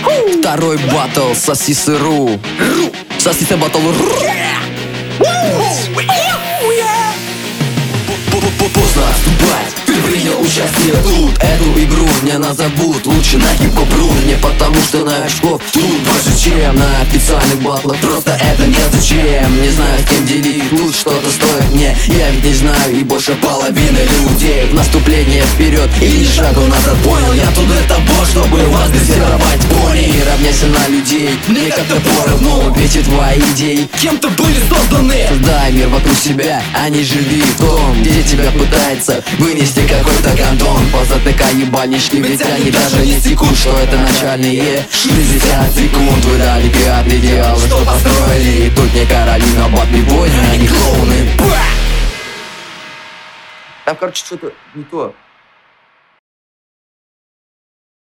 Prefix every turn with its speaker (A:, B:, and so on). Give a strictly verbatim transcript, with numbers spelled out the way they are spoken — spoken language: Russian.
A: Второй батл, сосисы.ру. Сосисы батл. Поздно отступать, ты принял участие тут. Эту игру не назовут, лучше на хип-хоп.ру. Не потому что на очков тут больше, чем на официальных батлах. Просто это не зачем. Не знаю, с кем делить, лучше что-то стоит мне. Я ведь не знаю и больше половины людей. В наступление вперед и ни шагу назад. Понял, я тут для того, чтобы вас дрессировать. Пони, равняйся на людей, мне как-то поровну. Ведь и твои идеи кем-то были созданы. Создай мир вокруг себя, а не живи в том, где тебя пытается вынести какой-то гандон. Позатыкай ебальнички, ведь они даже не секут, что это начальные шестьдесят секунд. Вы дали пиарные идеалы, что построили. И тут не короли, но батли воины, а не клоуны. Там, короче, что-то не то.